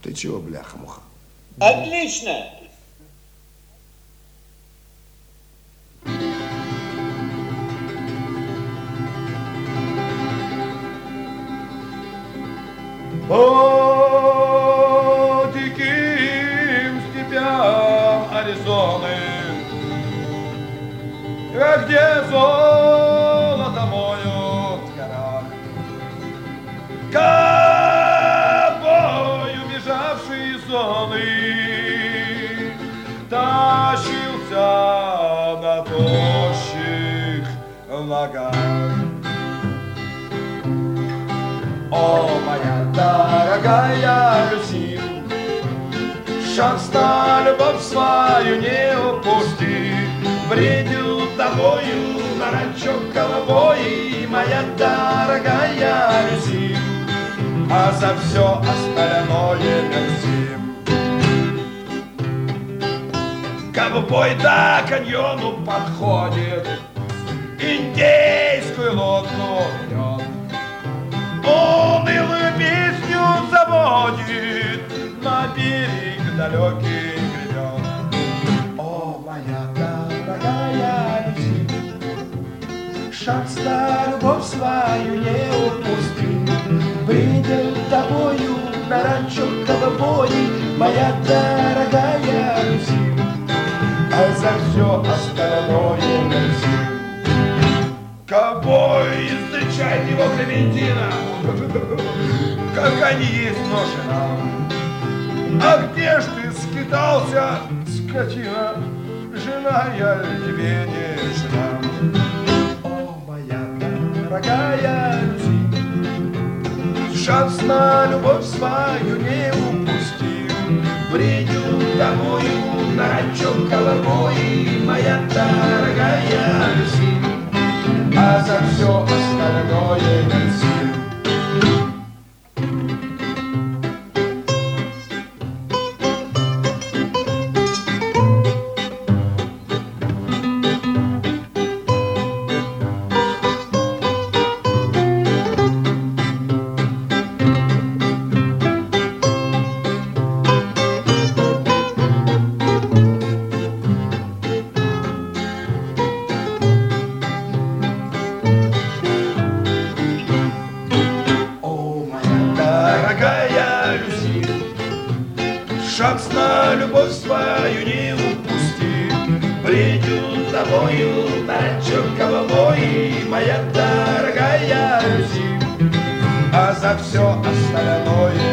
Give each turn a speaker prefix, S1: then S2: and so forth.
S1: Ты чего, бляха-муха?
S2: Отлично!
S3: По диким степям Аризоны, где золото моют в горах, ковбой, убежавший из зоны, тащился на тощих ногах. О, моя дорогая Люси, шанс на любовь свою не упусти. Бредю тобою на ранчо ковбой, моя дорогая Люси, а за все остальное мерси. Ковбой до каньону подходит, индейскую лодку берет, унылую песню заводит, на берег далекий гребет. О, моя дорогая Люси, шанс на любовь свою не упусти. Бредем тобою на ранчо ковбой, моя дорогая Люси, а за все остальное мерси. Ковбой, встречает его Клементина, как они есть, но жена. А где ж ты скитался, скотина? Жена я тебе не жена. О, моя дорогая Люси, шанс на любовь свою не упусти. Бредю тобою на ранчо ковбой, моя дорогая Люси, а за все остальное мерси. Шанс на любовь свою не упусти. Бредю тобою на ранчо ковбой, моя дорогая Люси, а за все остальное